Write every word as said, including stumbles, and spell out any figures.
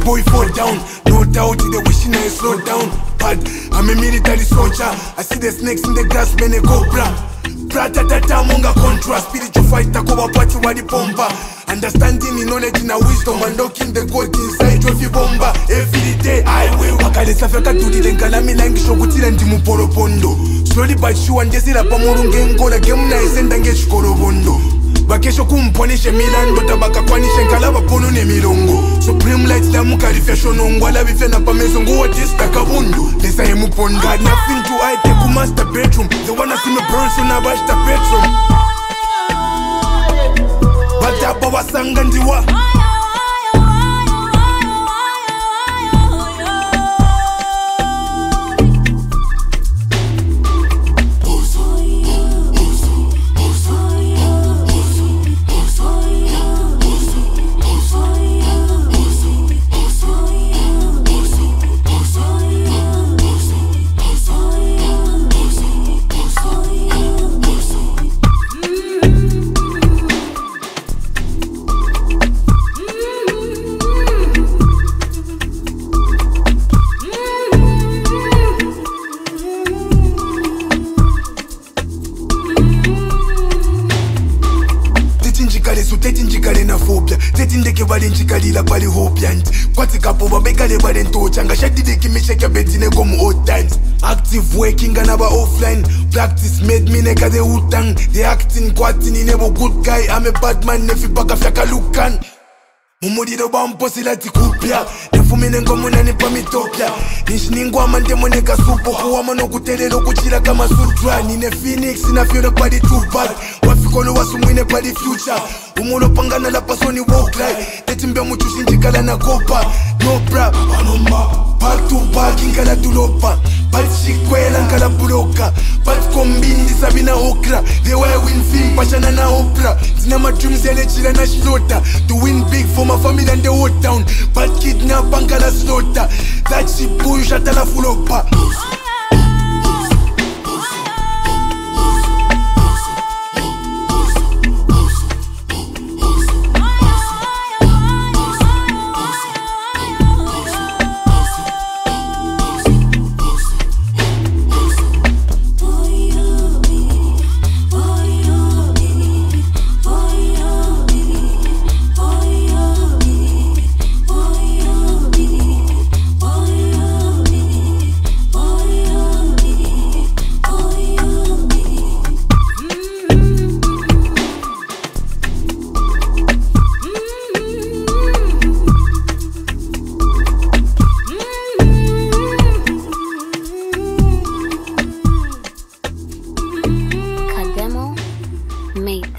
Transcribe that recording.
boy fall down. No doubt they wishing I slow down. But I'm a military soldier. I see the snakes in the grass, man, a cobra. Brata tata monga contra. Spiritual fighter koba party wadi pomba. Understanding in knowledge and wisdom. Unlocking the God inside trophy bomba. Every day I will. Wakale safeka tudi lenkala milangi shokutila ndimu poro pondo. Slowly but sure ndezira pamurunge ngola game na isenda nge shikoro bondo. Bakesho kumponishe milando tabaka kwanishe nkalaba pono ne milongo. Supreme lights la mukarifya shonongo ala bife na pamezo nguwa tista kabundu. Lesa ye mupondo. Got nothing to hide take a master bedroom. They wanna see me burn so na bash the bedroom. Bata baba sanga ndiwa. Teti njikale na phobia. Teti ndeke bale njikalila pali hopiant. Kwati kapo babekale bale ntocha. Nga shadide kimesheke betine komu old times. Active working anaba offline. Practice made me neka de utang. The acting kwati ni nebo good guy. I'm a bad man nefi baka fyaka lukan. Mumudi do bamposi lati kupya. Nefumine ngomuna nipa mitopya. Nishiningwa mande moneka supo. Kuwa mano kutelelo kuchila kama sutra. Nine Phoenix ina feel the body too bad. Wafikolo wasumwine body future. Umulo pangana la pasoni walk like. Tetimbe muchushi njikala na kopa. No bra, back to back inkala tulopa. Bat shikwela nkala buloka. Bat kombindi sabina okra. They were win film pashana na opera. Zina ma dreams yale chila na slaughter. To win big for my family and the whole town. Bat kidnap ankala slaughter. That shit boy shata la fulopa. Made